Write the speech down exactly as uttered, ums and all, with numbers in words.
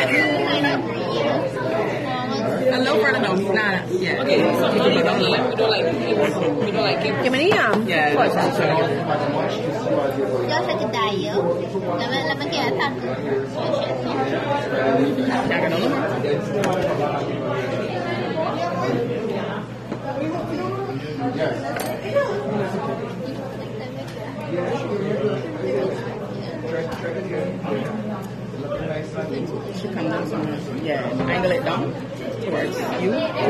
Hello, brother. No, he's not. Yeah. Okay, so no, you don't like, you don't like, you don't like it. Gimana? Yeah. Do sakit tayo. Laman laman kaya satu. Jangan dulu. Should come down somewhere. Yeah, angle it down towards you.